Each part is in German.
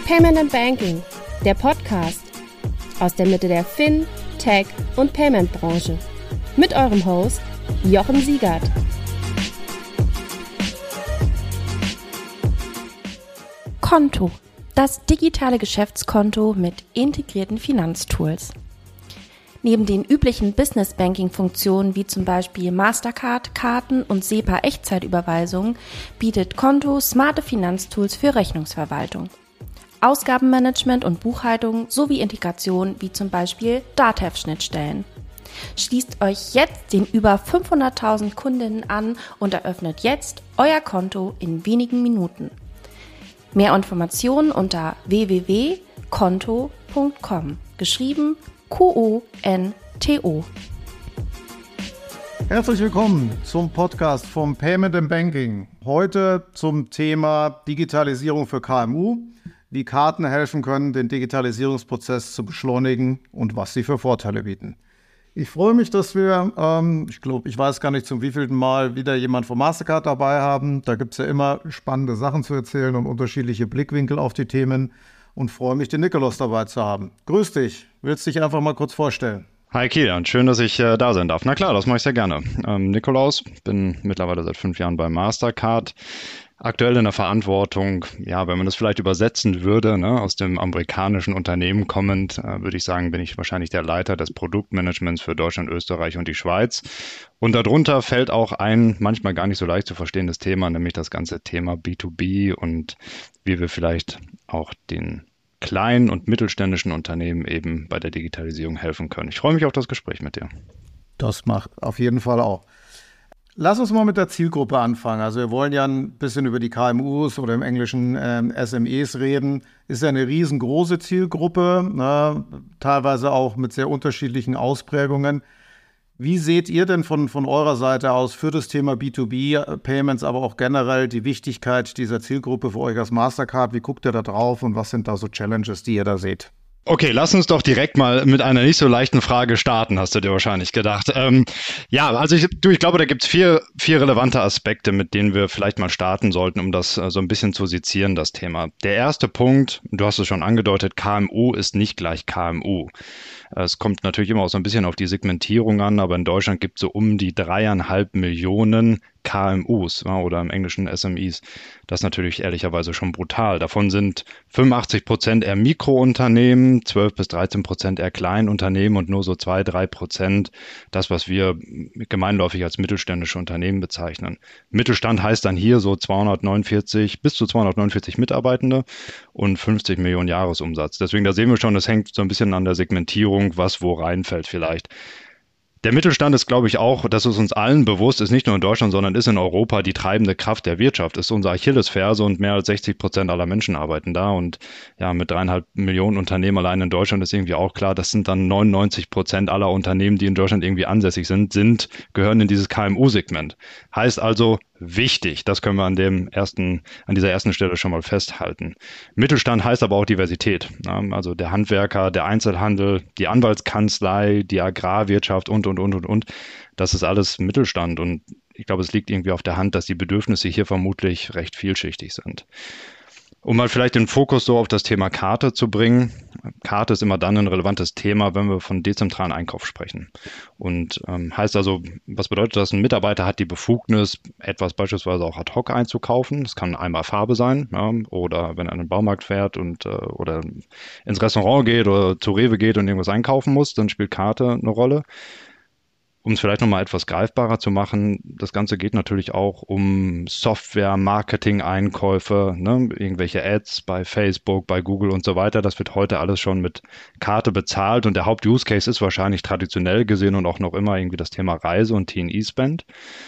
Payment and Banking, der Podcast aus der Mitte der Fin-, Tech- und Payment-Branche. Mit eurem Host Jochen Siegert. Konto, das digitale Geschäftskonto mit integrierten Finanztools. Neben den üblichen Business-Banking-Funktionen wie zum Beispiel Mastercard, Karten und SEPA-Echtzeitüberweisungen bietet Konto smarte Finanztools für Rechnungsverwaltung, Ausgabenmanagement und Buchhaltung sowie Integration wie zum Beispiel Datev-Schnittstellen. Schließt euch jetzt den über 500.000 Kundinnen an und eröffnet jetzt euer Konto in wenigen Minuten. Mehr Informationen unter www.konto.com, geschrieben Konto. Herzlich willkommen zum Podcast vom Payment and Banking. Heute zum Thema Digitalisierung für KMU, wie Karten helfen können, den Digitalisierungsprozess zu beschleunigen und was sie für Vorteile bieten. Ich freue mich, dass wir, ich weiß gar nicht zum wievielten Mal, wieder jemand von Mastercard dabei haben. Da gibt es ja immer spannende Sachen zu erzählen und unterschiedliche Blickwinkel auf die Themen. Und freue mich, den Nikolaus dabei zu haben. Grüß dich. Willst dich einfach mal kurz vorstellen? Hi Kilian, schön, dass ich da sein darf. Na klar, das mache ich sehr gerne. Nikolaus, bin mittlerweile seit 5 Jahren bei Mastercard. Aktuell in der Verantwortung, ja, wenn man das vielleicht übersetzen würde, ne, aus dem amerikanischen Unternehmen kommend, würde ich sagen, bin ich wahrscheinlich der Leiter des Produktmanagements für Deutschland, Österreich und die Schweiz. Und darunter fällt auch ein manchmal gar nicht so leicht zu verstehendes Thema, nämlich das ganze Thema B2B und wie wir vielleicht auch den kleinen und mittelständischen Unternehmen eben bei der Digitalisierung helfen können. Ich freue mich auf das Gespräch mit dir. Das macht auf jeden Fall auch. Lass uns mal mit der Zielgruppe anfangen. Also wir wollen ja ein bisschen über die KMUs oder im Englischen SMEs reden. Ist ja eine riesengroße Zielgruppe, ne? Teilweise auch mit sehr unterschiedlichen Ausprägungen. Wie seht ihr denn von eurer Seite aus für das Thema B2B-Payments, aber auch generell die Wichtigkeit dieser Zielgruppe für euch als Mastercard? Wie guckt ihr da drauf und was sind da so Challenges, die ihr da seht? Okay, lass uns doch direkt mal mit einer nicht so leichten Frage starten, hast du dir wahrscheinlich gedacht. Also ich glaube, da gibt es vier relevante Aspekte, mit denen wir vielleicht mal starten sollten, um das so ein bisschen zu sezieren, das Thema. Der erste Punkt, du hast es schon angedeutet, KMU ist nicht gleich KMU. Es kommt natürlich immer auch so ein bisschen auf die Segmentierung an, aber in Deutschland gibt es so um die 3,5 Millionen KMUs oder im Englischen SMEs. Das ist natürlich ehrlicherweise schon brutal. Davon sind 85% eher Mikrounternehmen, 12-13% eher Kleinunternehmen und nur so 2-3% das, was wir gemeinläufig als mittelständische Unternehmen bezeichnen. Mittelstand heißt dann hier so bis zu 249 Mitarbeitende und 50 Millionen Jahresumsatz. Deswegen, da sehen wir schon, das hängt so ein bisschen an der Segmentierung, was wo reinfällt vielleicht. Der Mittelstand ist, glaube ich, auch, das ist uns allen bewusst, ist nicht nur in Deutschland, sondern ist in Europa die treibende Kraft der Wirtschaft, ist unsere Achillesferse und mehr als 60% aller Menschen arbeiten da und ja, mit 3,5 Millionen Unternehmen allein in Deutschland ist irgendwie auch klar, das sind dann 99% aller Unternehmen, die in Deutschland irgendwie ansässig gehören in dieses KMU-Segment. Heißt also, wichtig, das können wir an dieser ersten Stelle schon mal festhalten. Mittelstand heißt aber auch Diversität. Also der Handwerker, der Einzelhandel, die Anwaltskanzlei, die Agrarwirtschaft und. Das ist alles Mittelstand und ich glaube, es liegt irgendwie auf der Hand, dass die Bedürfnisse hier vermutlich recht vielschichtig sind. Um mal vielleicht den Fokus so auf das Thema Karte zu bringen. Karte ist immer dann ein relevantes Thema, wenn wir von dezentralen Einkauf sprechen. Und heißt also, was bedeutet das? Ein Mitarbeiter hat die Befugnis, etwas beispielsweise auch ad hoc einzukaufen. Das kann einmal Farbe sein, ja, oder wenn er in den Baumarkt fährt oder ins Restaurant geht oder zu Rewe geht und irgendwas einkaufen muss, dann spielt Karte eine Rolle. Um es vielleicht nochmal etwas greifbarer zu machen, das Ganze geht natürlich auch um Software, Marketing, Einkäufe, ne? Irgendwelche Ads bei Facebook, bei Google und so weiter. Das wird heute alles schon mit Karte bezahlt und der Haupt-Use-Case ist wahrscheinlich traditionell gesehen und auch noch immer irgendwie das Thema Reise und T&E-Spend.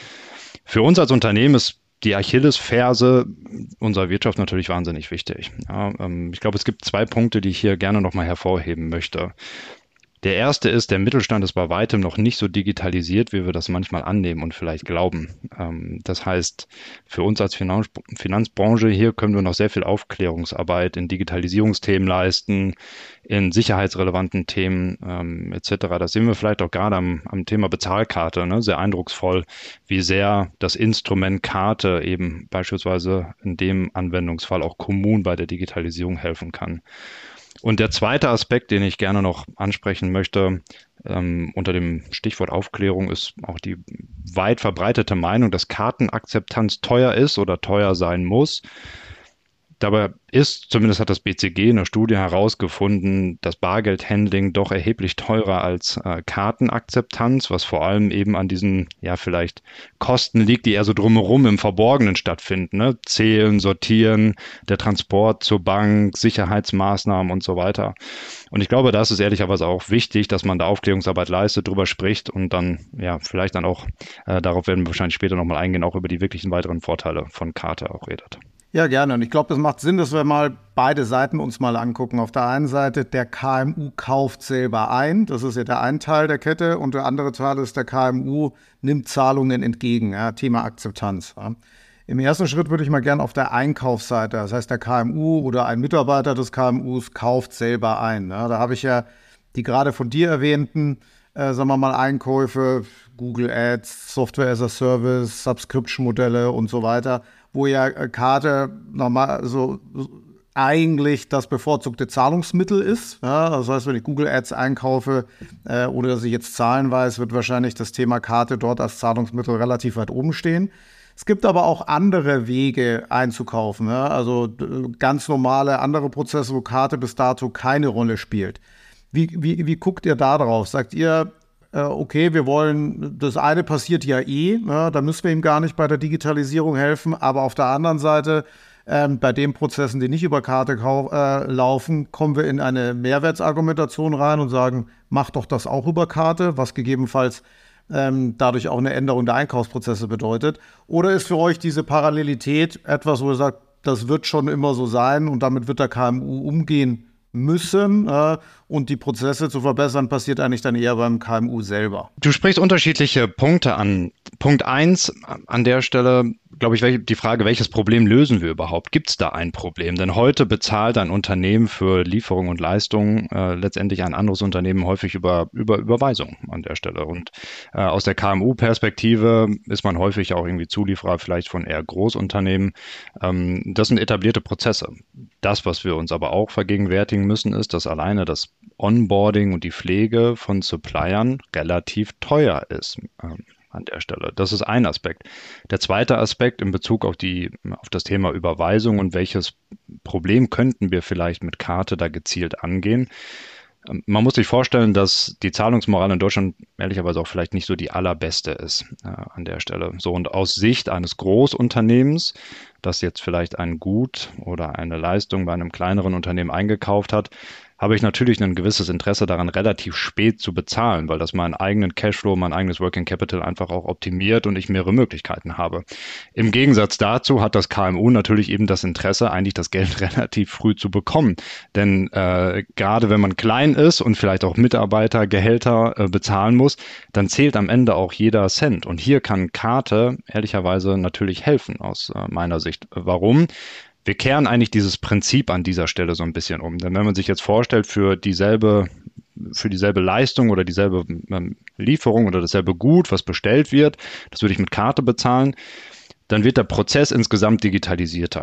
Für uns als Unternehmen ist die Achillesferse unserer Wirtschaft natürlich wahnsinnig wichtig. Ja, ich glaube, es gibt 2 Punkte, die ich hier gerne nochmal hervorheben möchte. Der erste ist, der Mittelstand ist bei weitem noch nicht so digitalisiert, wie wir das manchmal annehmen und vielleicht glauben. Das heißt, für uns als Finanzbranche hier können wir noch sehr viel Aufklärungsarbeit in Digitalisierungsthemen leisten, in sicherheitsrelevanten Themen etc. Das sehen wir vielleicht auch gerade am Thema Bezahlkarte, ne? Sehr eindrucksvoll, wie sehr das Instrument Karte eben beispielsweise in dem Anwendungsfall auch Kommunen bei der Digitalisierung helfen kann. Und der zweite Aspekt, den ich gerne noch ansprechen möchte, unter dem Stichwort Aufklärung, ist auch die weit verbreitete Meinung, dass Kartenakzeptanz teuer ist oder teuer sein muss. Dabei ist, zumindest hat das BCG in der Studie herausgefunden, das Bargeldhandling doch erheblich teurer als Kartenakzeptanz, was vor allem eben an diesen, ja, vielleicht Kosten liegt, die eher so drumherum im Verborgenen stattfinden, ne? Zählen, sortieren, der Transport zur Bank, Sicherheitsmaßnahmen und so weiter. Und ich glaube, da ist es ehrlicherweise auch wichtig, dass man da Aufklärungsarbeit leistet, drüber spricht und dann, ja, vielleicht dann auch, darauf werden wir wahrscheinlich später nochmal eingehen, auch über die wirklichen weiteren Vorteile von Karte auch redet. Ja, gerne. Und ich glaube, das macht Sinn, dass wir mal beide Seiten uns mal angucken. Auf der einen Seite, der KMU kauft selber ein. Das ist ja der ein Teil der Kette. Und der andere Teil ist, der KMU nimmt Zahlungen entgegen. Ja, Thema Akzeptanz. Ja. Im ersten Schritt würde ich mal gerne auf der Einkaufsseite, das heißt, der KMU oder ein Mitarbeiter des KMUs kauft selber ein. Ja, da habe ich ja die gerade von dir erwähnten, sagen wir mal, Einkäufe, Google Ads, Software as a Service, Subscription-Modelle und so weiter, wo ja Karte normal so eigentlich das bevorzugte Zahlungsmittel ist. Ja, das heißt, wenn ich Google Ads einkaufe, ohne dass ich jetzt Zahlen weiß, wird wahrscheinlich das Thema Karte dort als Zahlungsmittel relativ weit oben stehen. Es gibt aber auch andere Wege einzukaufen, ja? Also ganz normale andere Prozesse, wo Karte bis dato keine Rolle spielt. Wie guckt ihr da drauf? Sagt ihr, okay, wir wollen, das eine passiert ja ja, da müssen wir ihm gar nicht bei der Digitalisierung helfen, aber auf der anderen Seite, bei den Prozessen, die nicht über Karte laufen, kommen wir in eine Mehrwertsargumentation rein und sagen, mach doch das auch über Karte, was gegebenenfalls dadurch auch eine Änderung der Einkaufsprozesse bedeutet. Oder ist für euch diese Parallelität etwas, wo ihr sagt, das wird schon immer so sein und damit wird der KMU umgehen müssen und die Prozesse zu verbessern, passiert eigentlich dann eher beim KMU selber? Du sprichst unterschiedliche Punkte an. Punkt 1 an der Stelle, glaube ich, die Frage, welches Problem lösen wir überhaupt? Gibt es da ein Problem? Denn heute bezahlt ein Unternehmen für Lieferung und Leistung letztendlich ein anderes Unternehmen häufig über Überweisung an der Stelle. Und aus der KMU-Perspektive ist man häufig auch irgendwie Zulieferer vielleicht von eher Großunternehmen. Das sind etablierte Prozesse. Das, was wir uns aber auch vergegenwärtigen müssen, ist, dass alleine das Onboarding und die Pflege von Suppliern relativ teuer ist. An der Stelle. Das ist ein Aspekt. Der zweite Aspekt in Bezug auf das Thema Überweisung und welches Problem könnten wir vielleicht mit Karte da gezielt angehen. Man muss sich vorstellen, dass die Zahlungsmoral in Deutschland ehrlicherweise auch vielleicht nicht so die allerbeste ist an der Stelle. So, und aus Sicht eines Großunternehmens, das jetzt vielleicht ein Gut oder eine Leistung bei einem kleineren Unternehmen eingekauft hat, habe ich natürlich ein gewisses Interesse daran, relativ spät zu bezahlen, weil das meinen eigenen Cashflow, mein eigenes Working Capital einfach auch optimiert und ich mehrere Möglichkeiten habe. Im Gegensatz dazu hat das KMU natürlich eben das Interesse, eigentlich das Geld relativ früh zu bekommen. Denn gerade wenn man klein ist und vielleicht auch Mitarbeitergehälter bezahlen muss, dann zählt am Ende auch jeder Cent. Und hier kann Karte ehrlicherweise natürlich helfen aus meiner Sicht. Warum? Wir kehren eigentlich dieses Prinzip an dieser Stelle so ein bisschen um. Denn wenn man sich jetzt vorstellt, für dieselbe Leistung oder dieselbe Lieferung oder dasselbe Gut, was bestellt wird, das würde ich mit Karte bezahlen, dann wird der Prozess insgesamt digitalisierter.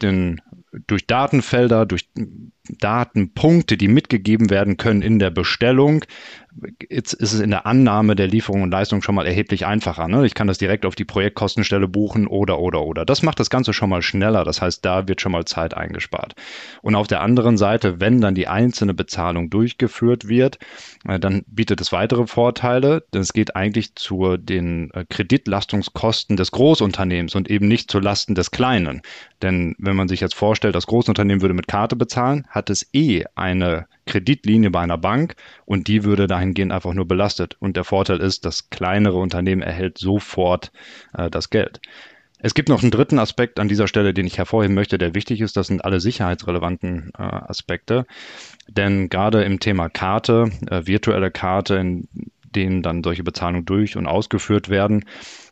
Durch Datenfelder, durch Datenpunkte, die mitgegeben werden können in der Bestellung. Jetzt ist es in der Annahme der Lieferung und Leistung schon mal erheblich einfacher. Ne? Ich kann das direkt auf die Projektkostenstelle buchen oder. Das macht das Ganze schon mal schneller. Das heißt, da wird schon mal Zeit eingespart. Und auf der anderen Seite, wenn dann die einzelne Bezahlung durchgeführt wird, dann bietet es weitere Vorteile. Denn es geht eigentlich zu den Kreditlastungskosten des Großunternehmens und eben nicht zu Lasten des Kleinen. Denn wenn man sich jetzt vorstellt, das Großunternehmen würde mit Karte bezahlen, hat es eine Kreditlinie bei einer Bank und die würde dahingehend einfach nur belastet. Und der Vorteil ist, das kleinere Unternehmen erhält sofort das Geld. Es gibt noch einen dritten Aspekt an dieser Stelle, den ich hervorheben möchte, der wichtig ist. Das sind alle sicherheitsrelevanten Aspekte. Denn gerade im Thema Karte, virtuelle Karte, in denen dann solche Bezahlungen durch- und ausgeführt werden,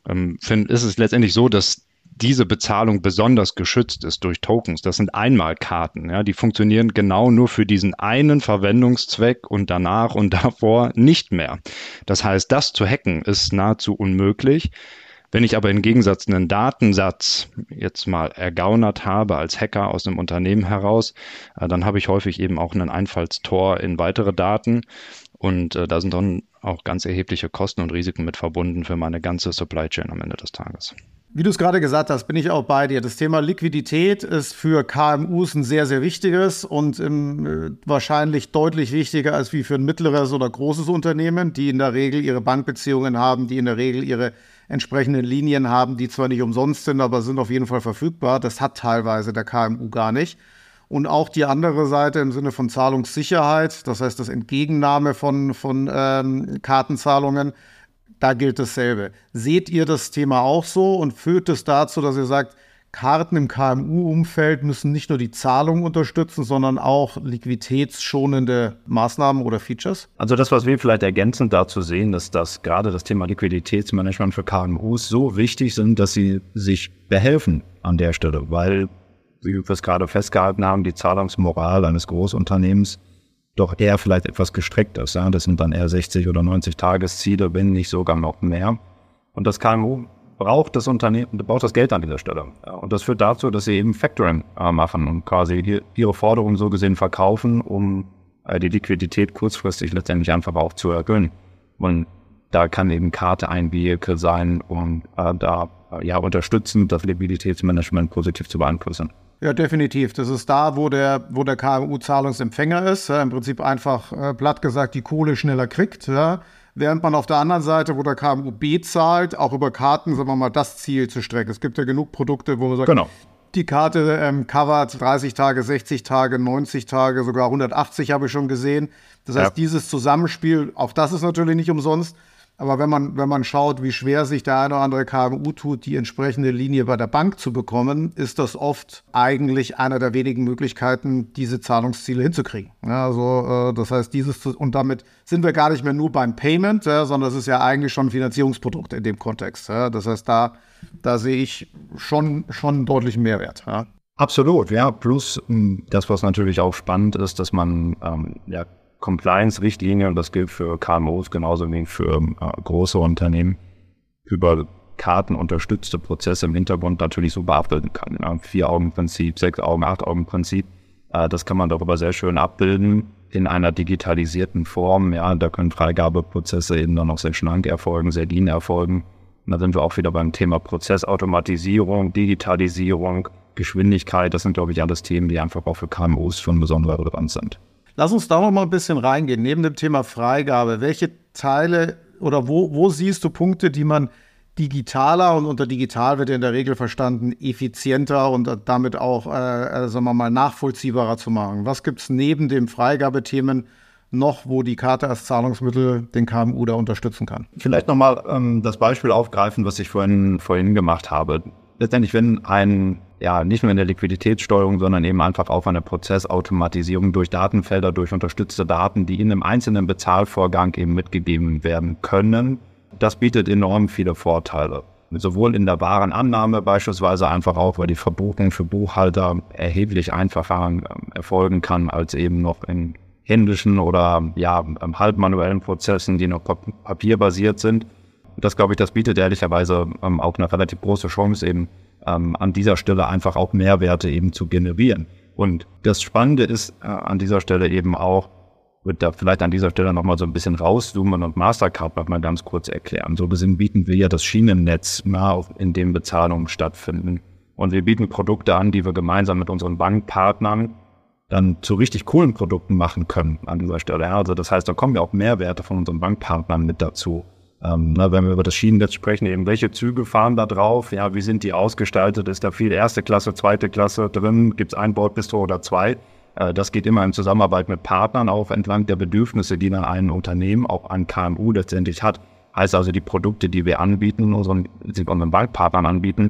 ist es letztendlich so, dass diese Bezahlung besonders geschützt ist durch Tokens. Das sind Einmalkarten. Ja, die funktionieren genau nur für diesen einen Verwendungszweck und danach und davor nicht mehr. Das heißt, das zu hacken ist nahezu unmöglich. Wenn ich aber im Gegensatz einen Datensatz jetzt mal ergaunert habe als Hacker aus einem Unternehmen heraus, dann habe ich häufig eben auch einen Einfallstor in weitere Daten und da sind dann auch ganz erhebliche Kosten und Risiken mit verbunden für meine ganze Supply Chain am Ende des Tages. Wie du es gerade gesagt hast, bin ich auch bei dir. Das Thema Liquidität ist für KMUs ein sehr, sehr wichtiges und wahrscheinlich deutlich wichtiger als wie für ein mittleres oder großes Unternehmen, die in der Regel ihre Bankbeziehungen haben, die in der Regel ihre entsprechenden Linien haben, die zwar nicht umsonst sind, aber sind auf jeden Fall verfügbar. Das hat teilweise der KMU gar nicht. Und auch die andere Seite im Sinne von Zahlungssicherheit, das heißt das Entgegennahme von Kartenzahlungen, da gilt dasselbe. Seht ihr das Thema auch so und führt es dazu, dass ihr sagt, Karten im KMU-Umfeld müssen nicht nur die Zahlung unterstützen, sondern auch liquiditätsschonende Maßnahmen oder Features? Also das, was wir vielleicht ergänzend dazu sehen, ist, dass gerade das Thema Liquiditätsmanagement für KMUs so wichtig sind, dass sie sich behelfen an der Stelle, weil, wie wir es gerade festgehalten haben, die Zahlungsmoral eines Großunternehmens doch eher vielleicht etwas gestreckt ist. Ja? Das sind dann eher 60 oder 90 Tagesziele, wenn nicht sogar noch mehr. Und das KMU braucht das Geld an dieser Stelle. Ja? Und das führt dazu, dass sie eben Factoring machen und quasi ihre Forderungen so gesehen verkaufen, um die Liquidität kurzfristig letztendlich einfach auch zu erhöhen. Und da kann eben Karte ein Vehikel sein, um da unterstützend das Liquiditätsmanagement positiv zu beeinflussen. Ja, definitiv. Das ist da, wo der KMU-Zahlungsempfänger ist. Ja, im Prinzip einfach platt gesagt die Kohle schneller kriegt. Ja. Während man auf der anderen Seite, wo der KMU bezahlt, auch über Karten, sagen wir mal, das Ziel zu strecken. Es gibt ja genug Produkte, wo man sagt, genau, die Karte covert 30 Tage, 60 Tage, 90 Tage, sogar 180 habe ich schon gesehen. Das heißt, dieses Zusammenspiel, auch das ist natürlich nicht umsonst. Aber wenn man schaut, wie schwer sich der eine oder andere KMU tut, die entsprechende Linie bei der Bank zu bekommen, ist das oft eigentlich einer der wenigen Möglichkeiten, diese Zahlungsziele hinzukriegen. Ja, also das heißt, und damit sind wir gar nicht mehr nur beim Payment, sondern das ist ja eigentlich schon ein Finanzierungsprodukt in dem Kontext. Ja. Das heißt, da sehe ich schon einen deutlichen Mehrwert. Ja. Absolut, ja. Plus das, was natürlich auch spannend ist, dass man Compliance-Richtlinien, und das gilt für KMUs genauso wie für große Unternehmen, über kartenunterstützte Prozesse im Hintergrund natürlich super abbilden kann. Ja. 4-Augen-Prinzip, 6-Augen-, 8-Augen-Prinzip, das kann man darüber sehr schön abbilden in einer digitalisierten Form. Ja, da können Freigabeprozesse eben dann auch sehr schlank erfolgen, sehr lean erfolgen. Und da sind wir auch wieder beim Thema Prozessautomatisierung, Digitalisierung, Geschwindigkeit. Das sind, glaube ich, alles Themen, die einfach auch für KMUs von besonderer Relevanz sind. Lass uns da noch mal ein bisschen reingehen. Neben dem Thema Freigabe, welche Teile oder wo siehst du Punkte, die man digitaler, und unter digital wird ja in der Regel verstanden, effizienter und damit auch, sagen wir mal, nachvollziehbarer zu machen? Was gibt es neben den Freigabethemen noch, wo die Karte als Zahlungsmittel den KMU da unterstützen kann? Vielleicht nochmal das Beispiel aufgreifen, was ich vorhin gemacht habe. Letztendlich, wenn nicht nur in der Liquiditätssteuerung, sondern eben einfach auch eine Prozessautomatisierung durch Datenfelder, durch unterstützte Daten, die in einem einzelnen Bezahlvorgang eben mitgegeben werden können, das bietet enorm viele Vorteile. Sowohl in der Warenannahme beispielsweise einfach auch, weil die Verbuchung für Buchhalter erheblich einfacher erfolgen kann, als eben noch in händischen oder halbmanuellen Prozessen, die noch papierbasiert sind. Das, glaube ich, das bietet ehrlicherweise auch eine relativ große Chance, eben an dieser Stelle einfach auch Mehrwerte eben zu generieren. Und das Spannende ist an dieser Stelle eben auch, würde da vielleicht an dieser Stelle nochmal so ein bisschen rauszoomen und Mastercard nochmal ganz kurz erklären. So gesehen bieten wir ja das Schienennetz, in dem Bezahlungen stattfinden. Und wir bieten Produkte an, die wir gemeinsam mit unseren Bankpartnern dann zu richtig coolen Produkten machen können an dieser Stelle. Ja, also das heißt, da kommen ja auch Mehrwerte von unseren Bankpartnern mit dazu. Wenn wir über das Schienennetz sprechen, eben welche Züge fahren da drauf, ja, wie sind die ausgestaltet, ist da viel erste Klasse, zweite Klasse drin, gibt es ein Bordbistro oder zwei? Das geht immer in Zusammenarbeit mit Partnern auch entlang der Bedürfnisse, die dann ein Unternehmen, auch ein KMU letztendlich hat. Heißt also, die Produkte, die wir anbieten, unseren Bankpartnern anbieten,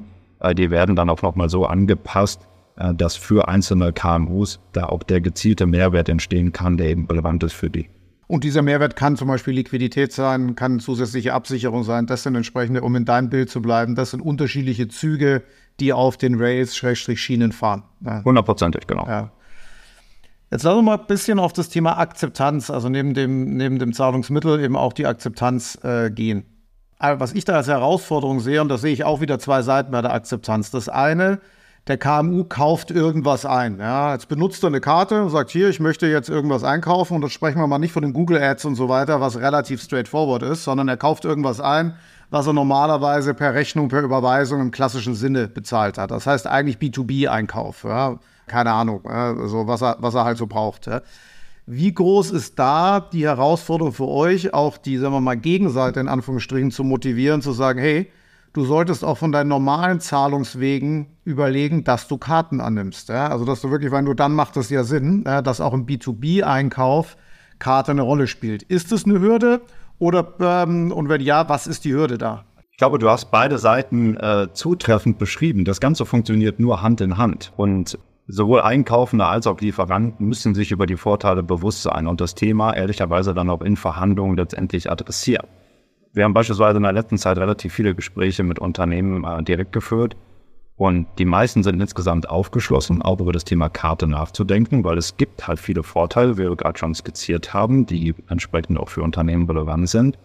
Die werden dann auch nochmal so angepasst, dass für einzelne KMUs da auch der gezielte Mehrwert entstehen kann, der eben relevant ist für die. Und dieser Mehrwert kann zum Beispiel Liquidität sein, kann zusätzliche Absicherung sein. Das sind entsprechende, um in deinem Bild zu bleiben, das sind unterschiedliche Züge, die auf den Rails/Schienen fahren. Ja. 100%, genau. Ja. Jetzt lassen wir mal ein bisschen auf das Thema Akzeptanz, also neben dem Zahlungsmittel eben auch die Akzeptanz gehen. Aber was ich da als Herausforderung sehe, und da sehe ich auch wieder zwei Seiten bei der Akzeptanz. Das eine, der KMU kauft irgendwas ein. Ja, jetzt benutzt er eine Karte und sagt, hier, ich möchte jetzt irgendwas einkaufen. Und dann sprechen wir mal nicht von den Google Ads und so weiter, was relativ straightforward ist, sondern er kauft irgendwas ein, was er normalerweise per Rechnung, per Überweisung im klassischen Sinne bezahlt hat. Das heißt eigentlich B2B-Einkauf. Ja, keine Ahnung, also was er halt so braucht. Ja. Wie groß ist da die Herausforderung für euch, auch die, sagen wir mal, Gegenseite in Anführungsstrichen zu motivieren, zu sagen, hey, du solltest auch von deinen normalen Zahlungswegen überlegen, dass du Karten annimmst. Ja? Also, dass du wirklich, weil nur dann macht es ja Sinn, dass auch im B2B-Einkauf Karte eine Rolle spielt. Ist es eine Hürde oder, und wenn ja, was ist die Hürde da? Ich glaube, du hast beide Seiten zutreffend beschrieben. Das Ganze funktioniert nur Hand in Hand. Und sowohl Einkaufende als auch Lieferanten müssen sich über die Vorteile bewusst sein und das Thema ehrlicherweise dann auch in Verhandlungen letztendlich adressieren. Wir haben beispielsweise in der letzten Zeit relativ viele Gespräche mit Unternehmen direkt geführt und die meisten sind insgesamt aufgeschlossen, auch über das Thema Karte nachzudenken, weil es gibt halt viele Vorteile, wie wir gerade schon skizziert haben, die entsprechend auch für Unternehmen relevant sind.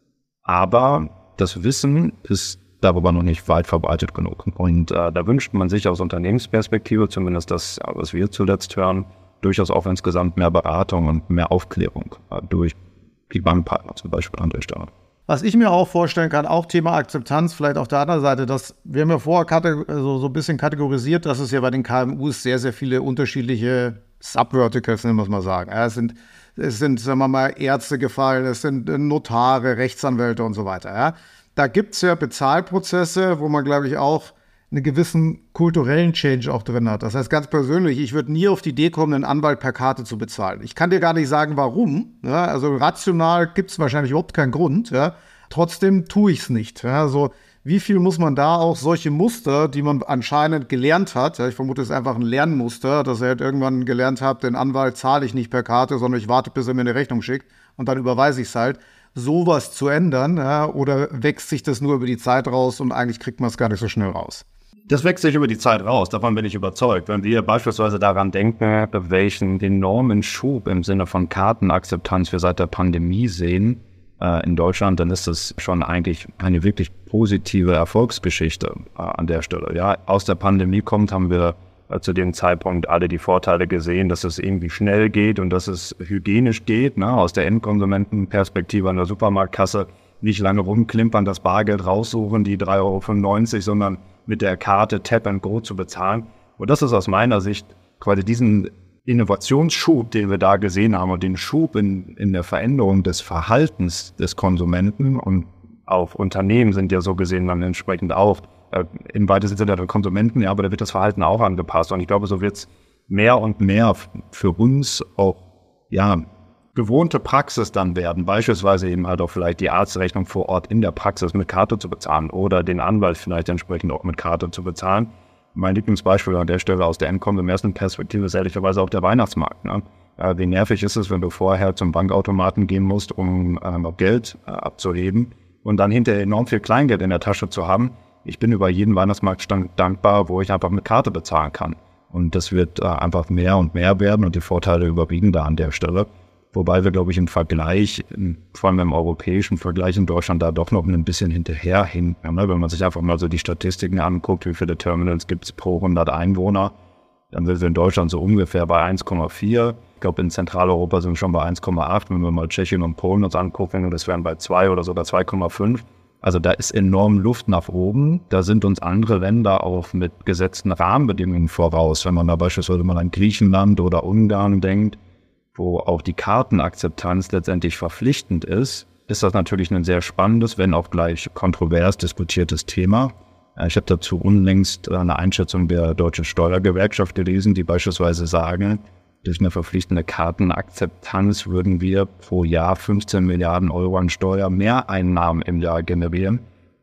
Aber das Wissen ist darüber noch nicht weit verbreitet genug. Und da wünscht man sich aus Unternehmensperspektive, zumindest das, was wir zuletzt hören, durchaus auch insgesamt mehr Beratung und mehr Aufklärung durch die Bankpartner zum Beispiel an der Stelle. Was ich mir auch vorstellen kann, auch Thema Akzeptanz, vielleicht auf der anderen Seite, dass wir haben ja vorher so ein bisschen kategorisiert, dass es ja bei den KMUs sehr, sehr viele unterschiedliche Subverticals, nennen wir es mal sagen. Ja, es sind, sagen wir mal, Ärzte gefallen, es sind Notare, Rechtsanwälte und so weiter. Ja. Da gibt es ja Bezahlprozesse, wo man, glaube ich, auch einen gewissen kulturellen Change auch drin hat. Das heißt, ganz persönlich, ich würde nie auf die Idee kommen, einen Anwalt per Karte zu bezahlen. Ich kann dir gar nicht sagen, warum. Ja, also rational gibt es wahrscheinlich überhaupt keinen Grund. Ja. Trotzdem tue ich es nicht. Ja. Also wie viel muss man da auch solche Muster, die man anscheinend gelernt hat, ja, ich vermute, es ist einfach ein Lernmuster, dass ihr halt irgendwann gelernt habt, den Anwalt zahle ich nicht per Karte, sondern ich warte, bis er mir eine Rechnung schickt und dann überweise ich es halt. Sowas zu ändern, ja, oder wächst sich das nur über die Zeit raus und eigentlich kriegt man es gar nicht so schnell raus? Das wächst sich über die Zeit raus, davon bin ich überzeugt. Wenn wir beispielsweise daran denken, welchen enormen Schub im Sinne von Kartenakzeptanz wir seit der Pandemie sehen in Deutschland, dann ist das schon eigentlich eine wirklich positive Erfolgsgeschichte an der Stelle. Ja, aus der Pandemie haben wir zu dem Zeitpunkt alle die Vorteile gesehen, dass es irgendwie schnell geht und dass es hygienisch geht, ne? Aus der Endkonsumentenperspektive an der Supermarktkasse nicht lange rumklimpern, das Bargeld raussuchen, die 3,95 €, sondern mit der Karte Tap and Go zu bezahlen. Und das ist aus meiner Sicht quasi diesen Innovationsschub, den wir da gesehen haben und den Schub in der Veränderung des Verhaltens des Konsumenten und auch Unternehmen sind ja so gesehen dann entsprechend auch im weitesten Sinne der Konsumenten, ja, aber da wird das Verhalten auch angepasst. Und ich glaube, so wird es mehr und mehr für uns auch, ja, gewohnte Praxis dann werden. Beispielsweise eben halt auch vielleicht die Arztrechnung vor Ort in der Praxis mit Karte zu bezahlen oder den Anwalt vielleicht entsprechend auch mit Karte zu bezahlen. Mein Lieblingsbeispiel an der Stelle aus der Endkonsumentenperspektive ist ehrlicherweise auch der Weihnachtsmarkt. Ne? Wie nervig ist es, wenn du vorher zum Bankautomaten gehen musst, um Geld abzuheben und dann hinterher enorm viel Kleingeld in der Tasche zu haben. Ich bin über jeden Weihnachtsmarktstand dankbar, wo ich einfach mit Karte bezahlen kann. Und das wird einfach mehr und mehr werden und die Vorteile überwiegen da an der Stelle. Wobei wir, glaube ich, im Vergleich, vor allem im europäischen Vergleich in Deutschland, da doch noch ein bisschen hinterherhinken. Ne? Wenn man sich einfach mal so die Statistiken anguckt, wie viele Terminals gibt es pro 100 Einwohner, dann sind wir in Deutschland so ungefähr bei 1,4. Ich glaube, in Zentraleuropa sind wir schon bei 1,8. Wenn wir mal Tschechien und Polen uns angucken, das wären bei 2 oder sogar 2,5. Also da ist enorm Luft nach oben. Da sind uns andere Länder auch mit gesetzten Rahmenbedingungen voraus. Wenn man da beispielsweise mal an Griechenland oder Ungarn denkt, wo auch die Kartenakzeptanz letztendlich verpflichtend ist das natürlich ein sehr spannendes, wenn auch gleich kontrovers diskutiertes Thema. Ich habe dazu unlängst eine Einschätzung der Deutschen Steuergewerkschaft gelesen, die beispielsweise sagen, durch eine verpflichtende Kartenakzeptanz würden wir pro Jahr 15 Milliarden Euro an Steuermehreinnahmen im Jahr generieren.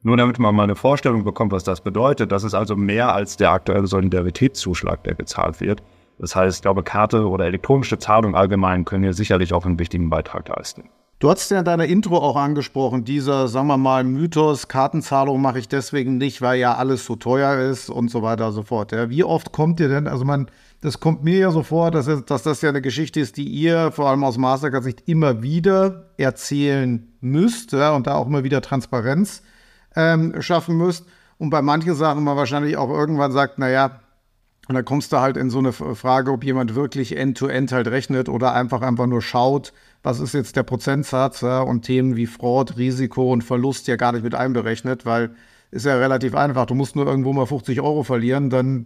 Nur damit man mal eine Vorstellung bekommt, was das bedeutet, das ist also mehr als der aktuelle Solidaritätszuschlag, der gezahlt wird. Das heißt, ich glaube, Karte oder elektronische Zahlung allgemein können hier sicherlich auch einen wichtigen Beitrag leisten. Du hast ja in deiner Intro auch angesprochen, dieser, sagen wir mal, Mythos, Kartenzahlung mache ich deswegen nicht, weil ja alles so teuer ist und so weiter und so fort. Ja, wie oft kommt ihr denn, das kommt mir ja so vor, dass das ja eine Geschichte ist, die ihr vor allem aus Mastercard-Sicht immer wieder erzählen müsst, ja, und da auch immer wieder Transparenz schaffen müsst. Und bei manchen Sachen man wahrscheinlich auch irgendwann sagt, naja, und dann kommst du halt in so eine Frage, ob jemand wirklich End-to-End halt rechnet oder einfach nur schaut, was ist jetzt der Prozentsatz, ja, und Themen wie Fraud, Risiko und Verlust ja gar nicht mit einberechnet, weil ist ja relativ einfach. Du musst nur irgendwo mal 50 € verlieren, dann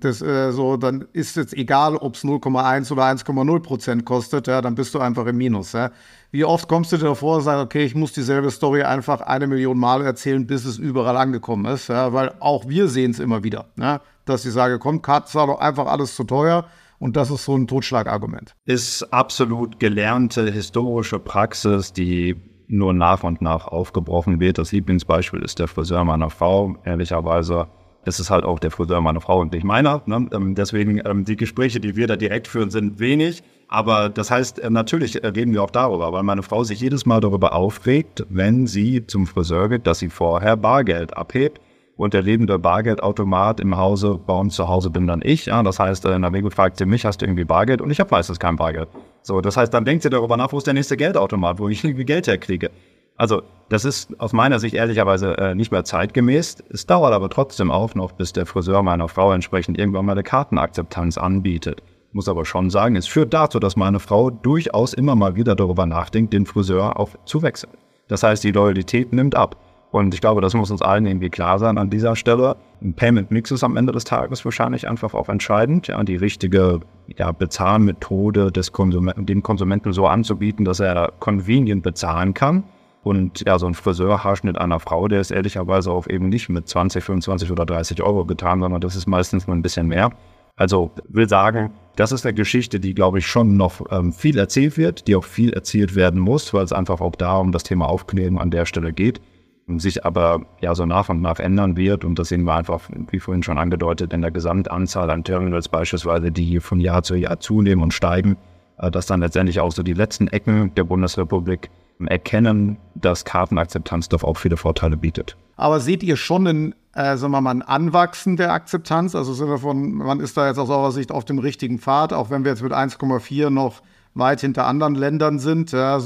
ist jetzt egal, ob es 0,1 oder 1,0% kostet, ja, dann bist du einfach im Minus. Ja. Wie oft kommst du dir davor und sagst, okay, ich muss dieselbe Story einfach 1 Million Mal erzählen, bis es überall angekommen ist, ja, weil auch wir sehen es immer wieder, ja, dass die Sage, komm, Kartenzahlung einfach alles zu teuer. Und das ist so ein Totschlagargument. Ist absolut gelernte historische Praxis, die nur nach und nach aufgebrochen wird. Das Lieblingsbeispiel ist der Friseur meiner Frau. Ehrlicherweise ist es halt auch der Friseur meiner Frau und nicht meiner. Ne? Deswegen die Gespräche, die wir da direkt führen, sind wenig. Aber das heißt, natürlich reden wir auch darüber, weil meine Frau sich jedes Mal darüber aufregt, wenn sie zum Friseur geht, dass sie vorher Bargeld abhebt. Und der lebende Bargeldautomat im Hause, bei uns zu Hause bin dann ich. Ja, das heißt, in der Regel fragt sie mich, hast du irgendwie Bargeld? Und ich habe meistens kein Bargeld. So, das heißt, dann denkt sie darüber nach, wo ist der nächste Geldautomat, wo ich irgendwie Geld herkriege. Also, das ist aus meiner Sicht ehrlicherweise nicht mehr zeitgemäß. Es dauert aber trotzdem auch noch, bis der Friseur meiner Frau entsprechend irgendwann mal eine Kartenakzeptanz anbietet. Muss aber schon sagen, es führt dazu, dass meine Frau durchaus immer mal wieder darüber nachdenkt, den Friseur auch zu wechseln. Das heißt, die Loyalität nimmt ab. Und ich glaube, das muss uns allen irgendwie klar sein an dieser Stelle. Ein Payment Mix ist am Ende des Tages wahrscheinlich einfach auch entscheidend. Ja, die richtige Bezahlmethode dem Konsumenten so anzubieten, dass er convenient bezahlen kann. Und ja, so ein Friseurhaarschnitt einer Frau, der ist ehrlicherweise auch eben nicht mit 20, 25 oder 30 € getan, sondern das ist meistens nur ein bisschen mehr. Also will sagen, das ist eine Geschichte, die, glaube ich, schon noch viel erzählt wird, die auch viel erzählt werden muss, weil es einfach auch da um das Thema Aufklärung an der Stelle geht. Sich aber ja so nach und nach ändern wird. Und das sehen wir einfach, wie vorhin schon angedeutet, in der Gesamtanzahl an Terminals beispielsweise, die von Jahr zu Jahr zunehmen und steigen, dass dann letztendlich auch so die letzten Ecken der Bundesrepublik erkennen, dass Kartenakzeptanz doch auch viele Vorteile bietet. Aber seht ihr schon ein Anwachsen der Akzeptanz? Also man ist da jetzt aus eurer Sicht auf dem richtigen Pfad, auch wenn wir jetzt mit 1,4 noch weit hinter anderen Ländern sind. Ja,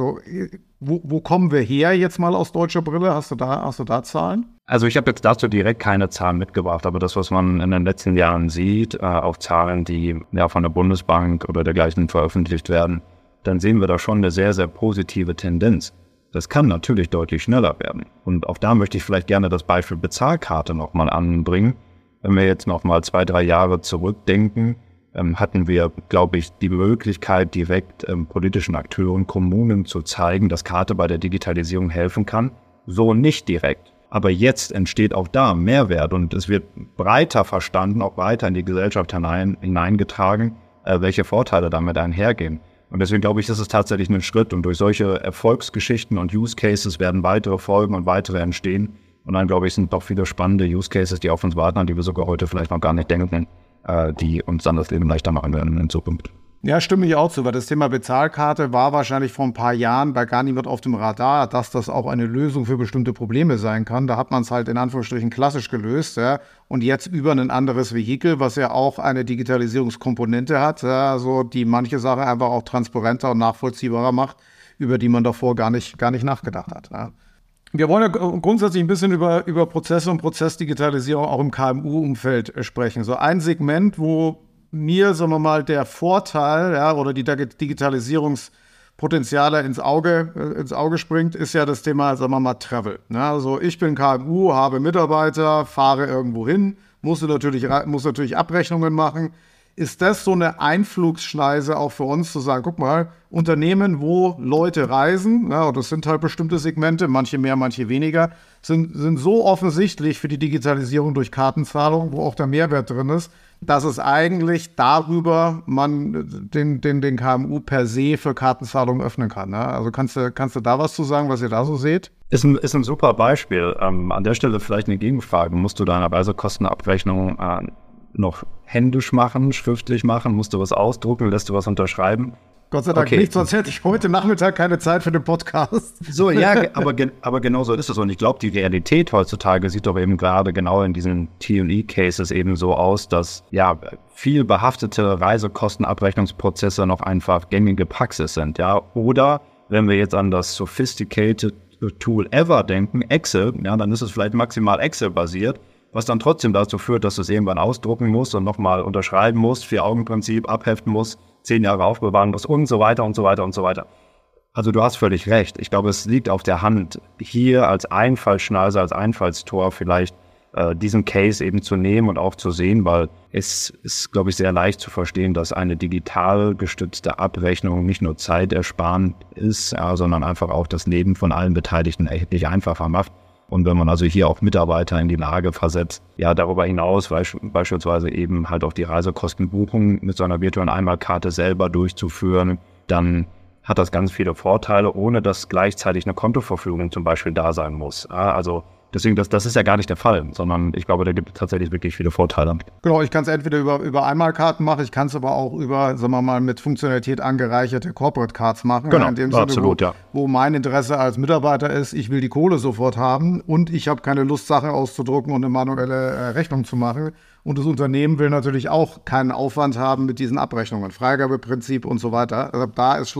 wo kommen wir her jetzt mal aus deutscher Brille? Hast du da Zahlen? Also ich habe jetzt dazu direkt keine Zahlen mitgebracht, aber das, was man in den letzten Jahren sieht, auch Zahlen, die ja von der Bundesbank oder dergleichen veröffentlicht werden, dann sehen wir da schon eine sehr, sehr positive Tendenz. Das kann natürlich deutlich schneller werden. Und auch da möchte ich vielleicht gerne das Beispiel Bezahlkarte nochmal anbringen. Wenn wir jetzt nochmal 2-3 Jahre zurückdenken, hatten wir, glaube ich, die Möglichkeit, direkt politischen Akteuren, Kommunen zu zeigen, dass Karte bei der Digitalisierung helfen kann. So nicht direkt. Aber jetzt entsteht auch da Mehrwert und es wird breiter verstanden, auch weiter in die Gesellschaft hineingetragen, welche Vorteile damit einhergehen. Und deswegen glaube ich, das ist tatsächlich ein Schritt und durch solche Erfolgsgeschichten und Use Cases werden weitere folgen und weitere entstehen. Und dann, glaube ich, sind doch viele spannende Use Cases, die auf uns warten, an die wir sogar heute vielleicht noch gar nicht denken, die uns dann das Leben leichter machen werden in Zukunft. Ja, stimme ich auch zu, weil das Thema Bezahlkarte war wahrscheinlich vor ein paar Jahren bei gar niemand auf dem Radar, dass das auch eine Lösung für bestimmte Probleme sein kann. Da hat man es halt in Anführungsstrichen klassisch gelöst, ja. Und jetzt über ein anderes Vehikel, was ja auch eine Digitalisierungskomponente hat, ja, so die manche Sache einfach auch transparenter und nachvollziehbarer macht, über die man davor gar nicht nachgedacht hat. Ja. Wir wollen ja grundsätzlich ein bisschen über Prozesse und Prozessdigitalisierung auch im KMU-Umfeld sprechen. So ein Segment, wo mir, sagen wir mal, der Vorteil, ja, oder die Digitalisierungspotenziale ins Auge springt, ist ja das Thema, sagen wir mal, Travel. Ja, also ich bin KMU, habe Mitarbeiter, fahre irgendwo hin, muss natürlich Abrechnungen machen. Ist das so eine Einflugsschneise auch für uns, zu sagen, guck mal, Unternehmen, wo Leute reisen, ja, und das sind halt bestimmte Segmente, manche mehr, manche weniger, sind so offensichtlich für die Digitalisierung durch Kartenzahlung, wo auch der Mehrwert drin ist, dass es eigentlich darüber man den KMU per se für Kartenzahlung öffnen kann. Ne? Also kannst du da was zu sagen, was ihr da so seht? Ist ein super Beispiel. An der Stelle vielleicht eine Gegenfrage. Musst du deine Reisekostenabrechnung noch händisch machen, schriftlich machen? Musst du was ausdrucken? Lässt du was unterschreiben? Gott sei Dank nicht, sonst hätte ich heute Nachmittag keine Zeit für den Podcast. So, ja, aber genau so ist es. Und ich glaube, die Realität heutzutage sieht doch eben gerade genau in diesen T&E-Cases eben so aus, dass ja viel behaftete Reisekostenabrechnungsprozesse noch einfach gängige Praxis sind. Ja, oder wenn wir jetzt an das sophisticated Tool ever denken, Excel, ja, dann ist es vielleicht maximal Excel-basiert, was dann trotzdem dazu führt, dass du es irgendwann ausdrucken musst und nochmal unterschreiben musst, 4-Augen-Prinzip abheften musst, 10 Jahre aufbewahren musst und so weiter und so weiter und so weiter. Also du hast völlig recht. Ich glaube, es liegt auf der Hand, hier als Einfallschneise, als Einfallstor vielleicht diesen Case eben zu nehmen und auch zu sehen, weil es ist, glaube ich, sehr leicht zu verstehen, dass eine digital gestützte Abrechnung nicht nur zeitersparend ist, ja, sondern einfach auch das Leben von allen Beteiligten erheblich einfacher macht. Und wenn man also hier auch Mitarbeiter in die Lage versetzt, ja, darüber hinaus beispielsweise eben halt auch die Reisekostenbuchung mit so einer virtuellen Einmalkarte selber durchzuführen, dann hat das ganz viele Vorteile, ohne dass gleichzeitig eine Kontoverfügung zum Beispiel da sein muss. Ja, also deswegen, das ist ja gar nicht der Fall, sondern ich glaube, da gibt es tatsächlich wirklich viele Vorteile. Genau, ich kann es entweder über Einmalkarten machen, ich kann es aber auch über, sagen wir mal, mit Funktionalität angereicherte Corporate Cards machen. Genau, in dem Sinne, absolut, wo mein Interesse als Mitarbeiter ist, ich will die Kohle sofort haben und ich habe keine Lust, Sachen auszudrucken und eine manuelle Rechnung zu machen. Und das Unternehmen will natürlich auch keinen Aufwand haben mit diesen Abrechnungen, Freigabeprinzip und so weiter. Also da ist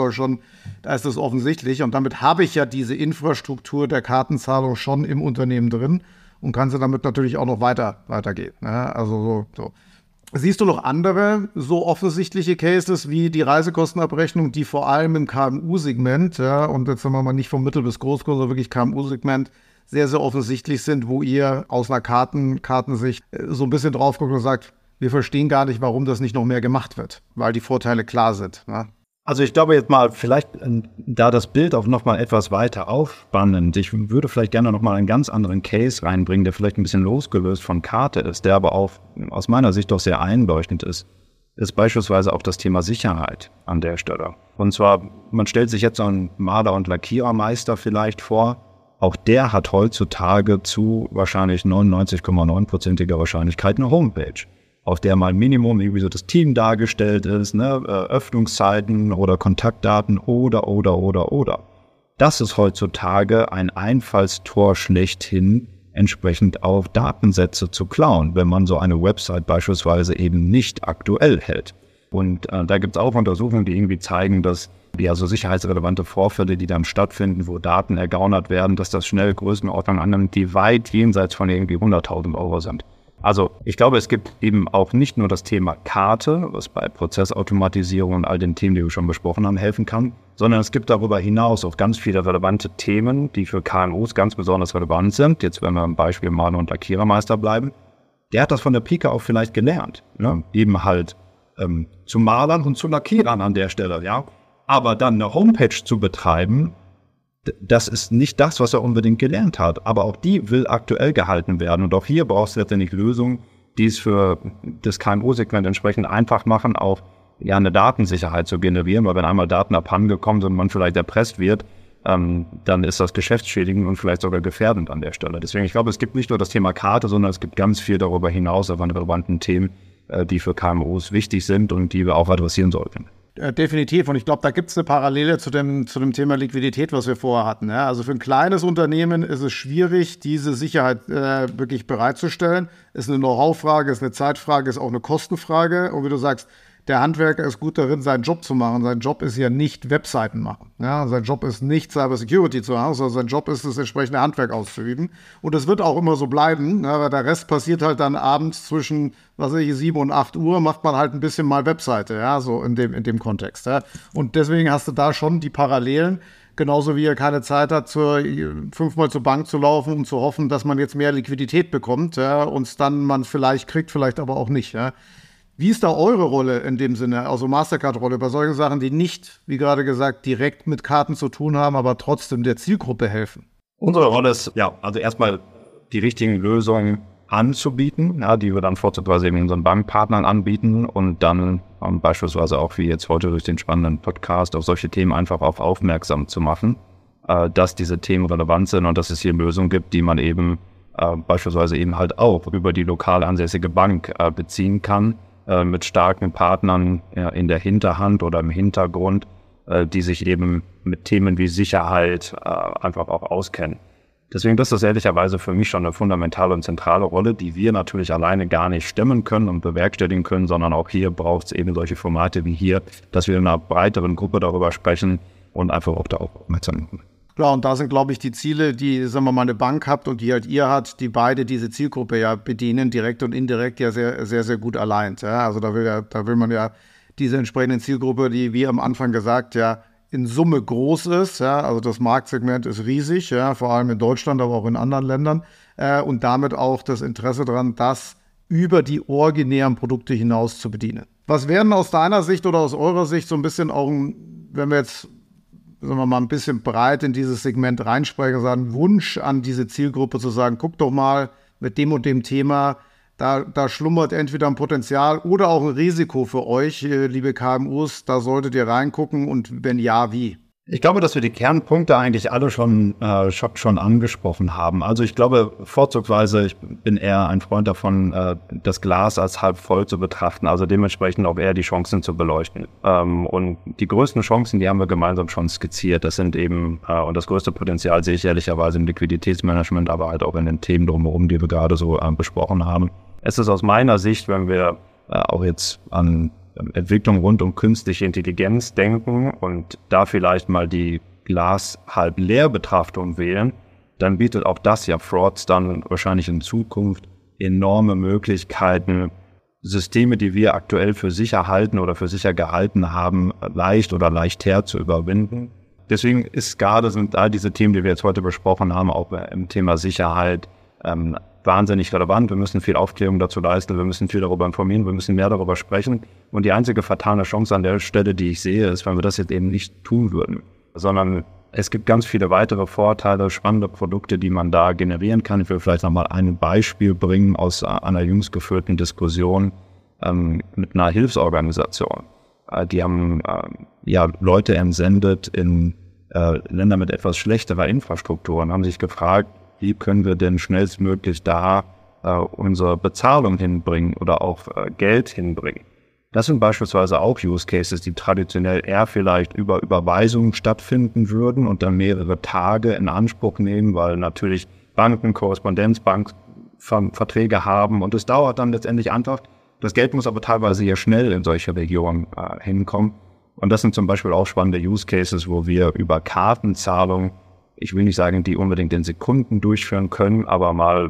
das offensichtlich. Und damit habe ich ja diese Infrastruktur der Kartenzahlung schon im Unternehmen drin und kann sie damit natürlich auch noch weitergehen. Ja, also so. Siehst du noch andere so offensichtliche Cases wie die Reisekostenabrechnung, die vor allem im KMU-Segment, ja, und jetzt sagen wir mal nicht vom Mittel- bis Großkurs, sondern wirklich KMU-Segment, sehr, sehr offensichtlich sind, wo ihr aus einer Kartensicht so ein bisschen drauf guckt und sagt, wir verstehen gar nicht, warum das nicht noch mehr gemacht wird, weil die Vorteile klar sind. Ne? Also ich glaube jetzt mal, vielleicht da das Bild auch noch mal etwas weiter aufspannend, ich würde vielleicht gerne noch mal einen ganz anderen Case reinbringen, der vielleicht ein bisschen losgelöst von Karte ist, der aber auch aus meiner Sicht doch sehr einleuchtend ist beispielsweise auch das Thema Sicherheit an der Stelle. Und zwar, man stellt sich jetzt so einen Maler- und Lackierermeister vielleicht vor. Auch der hat heutzutage zu wahrscheinlich 99,9%iger Wahrscheinlichkeit eine Homepage, auf der mal Minimum irgendwie so das Team dargestellt ist, ne? Öffnungszeiten oder Kontaktdaten oder. Das ist heutzutage ein Einfallstor schlechthin, entsprechend auf Datensätze zu klauen, wenn man so eine Website beispielsweise eben nicht aktuell hält. Und da gibt es auch Untersuchungen, die irgendwie zeigen, dass ja so sicherheitsrelevante Vorfälle, die dann stattfinden, wo Daten ergaunert werden, dass das schnell Größenordnungen annimmt, die weit jenseits von irgendwie 100.000 Euro sind. Also ich glaube, es gibt eben auch nicht nur das Thema Karte, was bei Prozessautomatisierung und all den Themen, die wir schon besprochen haben, helfen kann, sondern es gibt darüber hinaus auch ganz viele relevante Themen, die für KMUs ganz besonders relevant sind. Jetzt, wenn wir im Beispiel Maler- und Lackierermeister bleiben, der hat das von der Pike auf vielleicht gelernt, ne? Eben halt zu Malern und zu Lackierern an der Stelle, ja. Aber dann eine Homepage zu betreiben, das ist nicht das, was er unbedingt gelernt hat. Aber auch die will aktuell gehalten werden. Und auch hier brauchst du letztendlich Lösungen, die es für das KMU-Segment entsprechend einfach machen, auch ja eine Datensicherheit zu generieren. Weil wenn einmal Daten abhandengekommen sind und man vielleicht erpresst wird, dann ist das geschäftsschädigend und vielleicht sogar gefährdend an der Stelle. Deswegen, ich glaube, es gibt nicht nur das Thema Karte, sondern es gibt ganz viel darüber hinaus an relevanten Themen, die für KMUs wichtig sind und die wir auch adressieren sollten. Definitiv. Und ich glaube, da gibt es eine Parallele zu dem Thema Liquidität, was wir vorher hatten. Ja? Also für ein kleines Unternehmen ist es schwierig, diese Sicherheit wirklich bereitzustellen. Ist eine Know-how-Frage, ist eine Zeitfrage, ist auch eine Kostenfrage. Und wie du sagst, der Handwerker ist gut darin, seinen Job zu machen. Sein Job ist ja nicht Webseiten machen. Ja? Sein Job ist nicht Cybersecurity zu haben, sondern sein Job ist, das entsprechende Handwerk auszuüben. Und das wird auch immer so bleiben, ja? Weil der Rest passiert halt dann abends zwischen 7 und 8 Uhr, macht man halt ein bisschen mal Webseite, ja, so in dem Kontext. Ja? Und deswegen hast du da schon die Parallelen. Genauso wie er keine Zeit hat, 5-mal zur Bank zu laufen und zu hoffen, dass man jetzt mehr Liquidität bekommt, ja? Und dann man vielleicht kriegt, vielleicht aber auch nicht, ja? Wie ist da eure Rolle in dem Sinne, also Mastercard-Rolle, bei solchen Sachen, die nicht, wie gerade gesagt, direkt mit Karten zu tun haben, aber trotzdem der Zielgruppe helfen? Unsere Rolle ist, ja, also erstmal die richtigen Lösungen anzubieten, ja, die wir dann vorzugsweise eben unseren Bankpartnern anbieten und dann beispielsweise auch wie jetzt heute durch den spannenden Podcast auf solche Themen einfach auch aufmerksam zu machen. dass diese Themen relevant sind und dass es hier Lösungen gibt, die man eben beispielsweise eben halt auch über die lokal ansässige Bank beziehen kann, mit starken Partnern in der Hinterhand oder im Hintergrund, die sich eben mit Themen wie Sicherheit einfach auch auskennen. Deswegen das ist ehrlicherweise für mich schon eine fundamentale und zentrale Rolle, die wir natürlich alleine gar nicht stemmen können und bewerkstelligen können, sondern auch hier braucht es eben solche Formate wie hier, dass wir in einer breiteren Gruppe darüber sprechen und einfach auch darauf aufmerksam machen. Klar, und da sind, glaube ich, die Ziele, die, sagen wir mal, eine Bank habt und die halt ihr habt, die beide diese Zielgruppe ja bedienen, direkt und indirekt ja sehr, sehr, sehr gut allein. Ja? Also da will man ja diese entsprechende Zielgruppe, die, wie am Anfang gesagt, ja in Summe groß ist. Ja? Also das Marktsegment ist riesig, ja? Vor allem in Deutschland, aber auch in anderen Ländern. Und damit auch das Interesse daran, das über die originären Produkte hinaus zu bedienen. Was wären aus deiner Sicht oder aus eurer Sicht so ein bisschen auch, wenn wir jetzt sagen wir mal, ein bisschen breit in dieses Segment reinsprechen, sagen, Wunsch an diese Zielgruppe zu sagen, guck doch mal mit dem und dem Thema, da schlummert entweder ein Potenzial oder auch ein Risiko für euch, liebe KMUs, da solltet ihr reingucken und wenn ja, wie? Ich glaube, dass wir die Kernpunkte eigentlich alle schon angesprochen haben. Also ich glaube vorzugsweise, ich bin eher ein Freund davon, das Glas als halb voll zu betrachten, also dementsprechend auch eher die Chancen zu beleuchten. Und die größten Chancen, die haben wir gemeinsam schon skizziert. Das sind eben, und das größte Potenzial sehe ich ehrlicherweise im Liquiditätsmanagement, aber halt auch in den Themen drumherum, die wir gerade so besprochen haben. Es ist aus meiner Sicht, wenn wir auch jetzt an Entwicklung rund um künstliche Intelligenz denken und da vielleicht mal die Glas halb leer Betrachtung wählen, dann bietet auch das ja Frauds dann wahrscheinlich in Zukunft enorme Möglichkeiten, Systeme, die wir aktuell für sicher halten oder für sicher gehalten haben, leicht oder leichter zu überwinden. Deswegen sind all diese Themen, die wir jetzt heute besprochen haben, auch im Thema Sicherheit, wahnsinnig relevant. Wir müssen viel Aufklärung dazu leisten, wir müssen viel darüber informieren, wir müssen mehr darüber sprechen. Und die einzige fatale Chance an der Stelle, die ich sehe, ist, wenn wir das jetzt eben nicht tun würden, sondern es gibt ganz viele weitere Vorteile, spannende Produkte, die man da generieren kann. Ich will vielleicht nochmal ein Beispiel bringen aus einer jüngst geführten Diskussion mit einer Hilfsorganisation. Die haben Leute entsendet in Länder mit etwas schlechterer Infrastruktur und haben sich gefragt, wie können wir denn schnellstmöglich da unsere Bezahlung hinbringen oder auch Geld hinbringen. Das sind beispielsweise auch Use Cases, die traditionell eher vielleicht über Überweisungen stattfinden würden und dann mehrere Tage in Anspruch nehmen, weil natürlich Banken, Korrespondenzbankverträge haben und es dauert dann letztendlich einfach. Das Geld muss aber teilweise ja schnell in solche Regionen hinkommen. Und das sind zum Beispiel auch spannende Use Cases, wo wir über Kartenzahlung, ich will nicht sagen, die unbedingt in Sekunden durchführen können, aber mal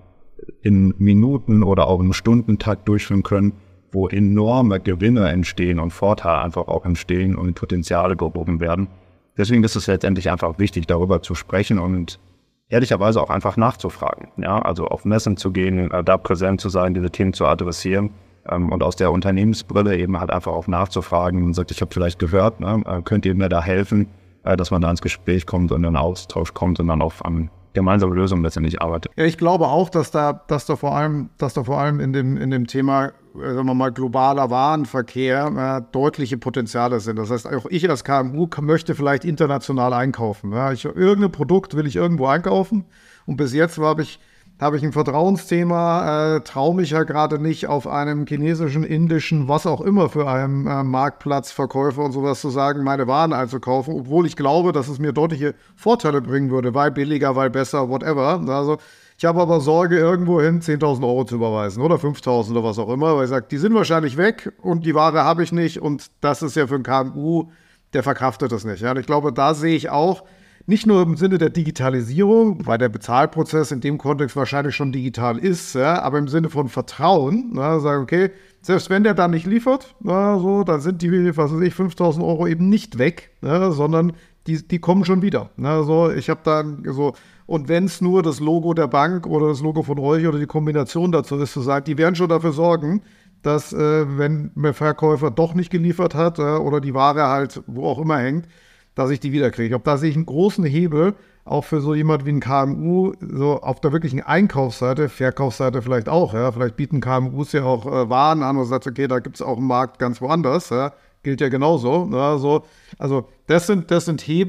in Minuten oder auch im Stundentakt durchführen können, wo enorme Gewinne entstehen und Vorteile einfach auch entstehen und Potenziale gehoben werden. Deswegen ist es letztendlich einfach wichtig, darüber zu sprechen und ehrlicherweise auch einfach nachzufragen. Ja, also auf Messen zu gehen, da präsent zu sein, diese Themen zu adressieren und aus der Unternehmensbrille eben halt einfach auch nachzufragen und sagt, ich habe vielleicht gehört, könnt ihr mir da helfen, dass man da ins Gespräch kommt und in den Austausch kommt und dann auf gemeinsame Lösungen letztendlich arbeitet. Ja, ich glaube auch, dass da vor allem in dem Thema, sagen wir mal, globaler Warenverkehr deutliche Potenziale sind. Das heißt, auch ich als KMU möchte vielleicht international einkaufen. Ja, irgendein Produkt will ich irgendwo einkaufen und bis jetzt habe ich ein Vertrauensthema, traue mich ja gerade nicht auf einem chinesischen, indischen, was auch immer für einen Marktplatzverkäufer und sowas zu sagen, meine Waren einzukaufen, obwohl ich glaube, dass es mir deutliche Vorteile bringen würde, weil billiger, weil besser, whatever. Also ich habe aber Sorge, irgendwohin 10.000 Euro zu überweisen oder 5.000 oder was auch immer, weil ich sage, die sind wahrscheinlich weg und die Ware habe ich nicht und das ist ja für einen KMU, der verkraftet das nicht. Ja? Und ich glaube, da sehe ich auch, nicht nur im Sinne der Digitalisierung, weil der Bezahlprozess in dem Kontext wahrscheinlich schon digital ist, ja, aber im Sinne von Vertrauen, sagen, okay, selbst wenn der dann nicht liefert, dann sind die, 5.000 Euro eben nicht weg, sondern die kommen schon wieder. Ich habe dann so, und wenn es nur das Logo der Bank oder das Logo von euch oder die Kombination dazu ist, zu sagen, die werden schon dafür sorgen, dass wenn der Verkäufer doch nicht geliefert hat oder die Ware halt wo auch immer hängt, dass ich die wiederkriege. Ich glaube, da sehe ich einen großen Hebel, auch für so jemand wie ein KMU, so auf der wirklichen Einkaufsseite, Verkaufsseite vielleicht auch. Ja. Vielleicht bieten KMUs ja auch Waren an und sagt, okay, da gibt es auch einen Markt ganz woanders. Ja. Gilt ja genauso. Ja, so. Also das sind Hebel,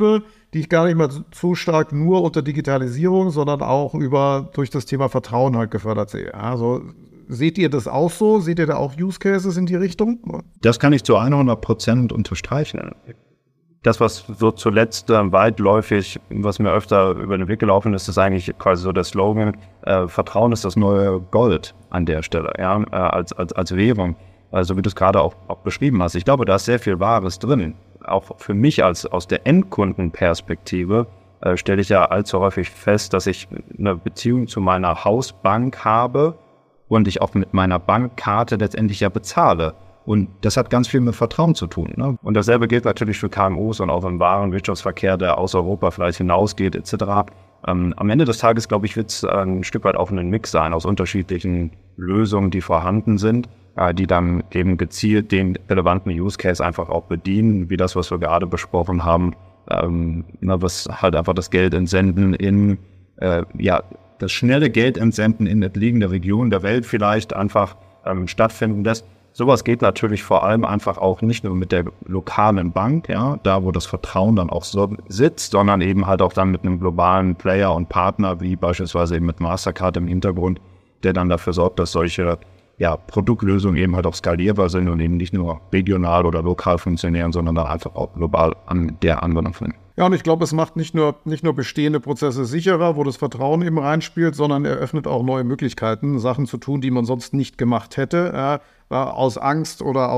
die ich gar nicht mal so stark nur unter Digitalisierung, sondern auch durch das Thema Vertrauen halt gefördert sehe. Also seht ihr das auch so? Seht ihr da auch Use Cases in die Richtung? Das kann ich zu 100% unterstreichen. Das, was so zuletzt weitläufig, was mir öfter über den Weg gelaufen ist, ist eigentlich quasi so der Slogan, Vertrauen ist das neue Gold an der Stelle, ja, als Währung. Also wie du es gerade auch beschrieben hast. Ich glaube, da ist sehr viel Wahres drin. Auch für mich aus der Endkundenperspektive stelle ich ja allzu häufig fest, dass ich eine Beziehung zu meiner Hausbank habe und ich auch mit meiner Bankkarte letztendlich ja bezahle. Und das hat ganz viel mit Vertrauen zu tun. Ne? Und dasselbe gilt natürlich für KMUs und auch im Warenwirtschaftsverkehr, der aus Europa vielleicht hinausgeht etc. Am Ende des Tages, glaube ich, wird es ein Stück weit auch ein Mix sein aus unterschiedlichen Lösungen, die vorhanden sind, die dann eben gezielt den relevanten Use Case einfach auch bedienen, wie das, was wir gerade besprochen haben, was halt einfach das Geld entsenden das schnelle Geld entsenden in entliegende Regionen der Welt vielleicht einfach stattfinden lässt. Sowas geht natürlich vor allem einfach auch nicht nur mit der lokalen Bank, ja, da wo das Vertrauen dann auch so sitzt, sondern eben halt auch dann mit einem globalen Player und Partner, wie beispielsweise eben mit Mastercard im Hintergrund, der dann dafür sorgt, dass solche Produktlösungen eben halt auch skalierbar sind und eben nicht nur regional oder lokal funktionieren, sondern dann einfach auch global an der Anwendung finden. Ja, und ich glaube, es macht nicht nur bestehende Prozesse sicherer, wo das Vertrauen eben reinspielt, sondern eröffnet auch neue Möglichkeiten, Sachen zu tun, die man sonst nicht gemacht hätte. Aus Angst oder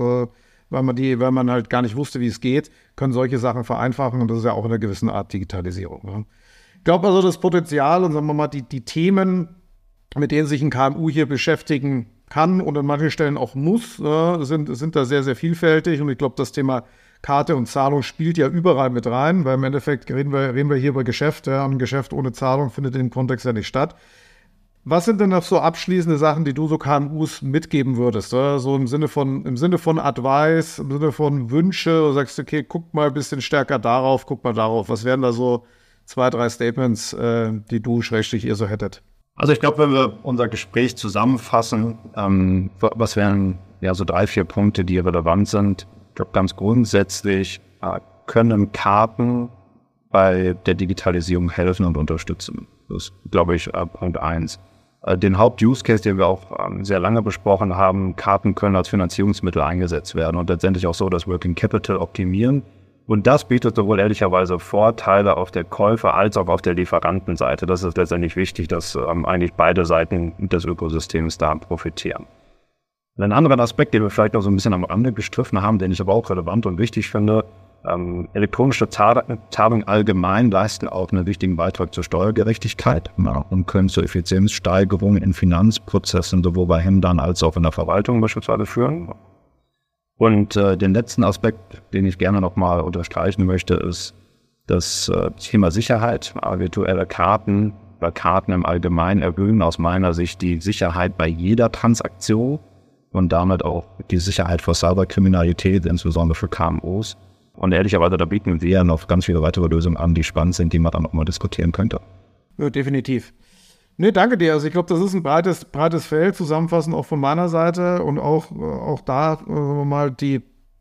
weil man halt gar nicht wusste, wie es geht, können solche Sachen vereinfachen und das ist ja auch in einer gewissen Art Digitalisierung. Ja. Ich glaube also, das Potenzial und sagen wir mal, die Themen, mit denen sich ein KMU hier beschäftigen kann und an manchen Stellen auch muss, sind da sehr, sehr vielfältig und ich glaube, das Thema Karte und Zahlung spielt ja überall mit rein, weil im Endeffekt reden wir hier über Geschäft, ja, und ein Geschäft ohne Zahlung findet in dem Kontext ja nicht statt. Was sind denn noch so abschließende Sachen, die du so KMUs mitgeben würdest? Oder? So im Sinne von Advice, im Sinne von Wünsche, du sagst, okay, guck mal ein bisschen stärker darauf, guck mal darauf. Was wären da so 2, 3 Statements, die du ihr so hättet? Also ich glaube, wenn wir unser Gespräch zusammenfassen, was wären so 3, 4 Punkte, die relevant sind? Ich glaube, ganz grundsätzlich können Karten bei der Digitalisierung helfen und unterstützen. Das ist, glaube ich, Punkt 1. Den Haupt-Use-Case, den wir auch sehr lange besprochen haben, Karten können als Finanzierungsmittel eingesetzt werden und letztendlich auch so das Working Capital optimieren. Und das bietet sowohl ehrlicherweise Vorteile auf der Käufer- als auch auf der Lieferantenseite. Das ist letztendlich wichtig, dass eigentlich beide Seiten des Ökosystems da profitieren. Ein anderer Aspekt, den wir vielleicht noch so ein bisschen am Rande gestriffen haben, den ich aber auch relevant und wichtig finde, elektronische Zahlungen allgemein leisten auch einen wichtigen Beitrag zur Steuergerechtigkeit und können zur Effizienzsteigerung in Finanzprozessen sowohl bei Händlern als auch in der Verwaltung beispielsweise führen. Und den letzten Aspekt, den ich gerne nochmal unterstreichen möchte, ist das Thema Sicherheit. Virtuelle Karten oder Karten im Allgemeinen erhöhen aus meiner Sicht die Sicherheit bei jeder Transaktion und damit auch die Sicherheit vor Cyberkriminalität, insbesondere für KMUs. Und ehrlicherweise, da bieten wir ja noch ganz viele weitere Lösungen an, die spannend sind, die man dann auch mal diskutieren könnte. Ja, definitiv. Nee, danke dir. Also ich glaube, das ist ein breites Feld, zusammenfassend auch von meiner Seite und auch da, sagen wir mal, die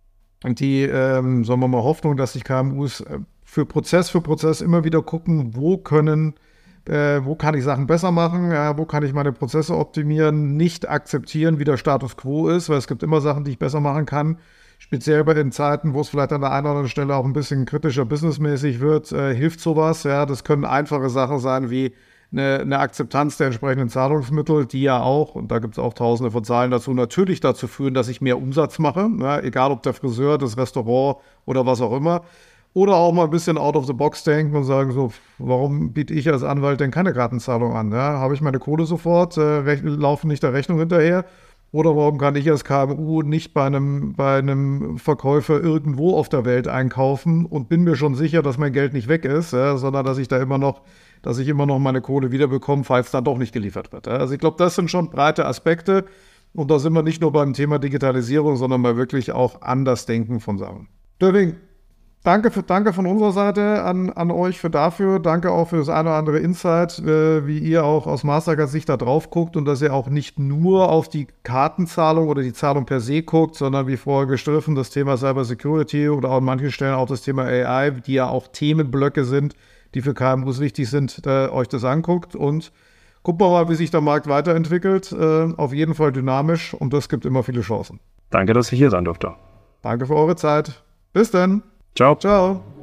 sagen wir mal, Hoffnung, dass sich KMUs für Prozess immer wieder gucken, wo kann ich Sachen besser machen, wo kann ich meine Prozesse optimieren, nicht akzeptieren, wie der Status quo ist, weil es gibt immer Sachen, die ich besser machen kann. Speziell bei den Zeiten, wo es vielleicht an der einen oder anderen Stelle auch ein bisschen kritischer businessmäßig wird, hilft sowas. Ja, das können einfache Sachen sein wie eine Akzeptanz der entsprechenden Zahlungsmittel, die ja auch, und da gibt es auch tausende von Zahlen dazu, natürlich dazu führen, dass ich mehr Umsatz mache, ja, egal ob der Friseur, das Restaurant oder was auch immer. Oder auch mal ein bisschen out of the box denken und sagen so, warum biete ich als Anwalt denn keine Kartenzahlung an? Ja, habe ich meine Kohle sofort, laufen nicht der Rechnung hinterher? Oder warum kann ich als KMU nicht bei einem Verkäufer irgendwo auf der Welt einkaufen und bin mir schon sicher, dass mein Geld nicht weg ist, ja, sondern dass ich immer noch meine Kohle wiederbekomme, falls dann doch nicht geliefert wird. Ja. Also ich glaube, das sind schon breite Aspekte und da sind wir nicht nur beim Thema Digitalisierung, sondern bei wirklich auch Andersdenken von Sachen. Deswegen Danke von unserer Seite an euch dafür. Danke auch für das eine oder andere Insight, wie ihr auch aus Mastercards Sicht da drauf guckt und dass ihr auch nicht nur auf die Kartenzahlung oder die Zahlung per se guckt, sondern wie vorher gestriffen das Thema Cyber Security oder auch an manchen Stellen auch das Thema AI, die ja auch Themenblöcke sind, die für KMUs wichtig sind, euch das anguckt. Und gucken wir mal, wie sich der Markt weiterentwickelt. Auf jeden Fall dynamisch und das gibt immer viele Chancen. Danke, dass ich hier sein durfte. Danke für eure Zeit. Bis dann. Ciao. Ciao.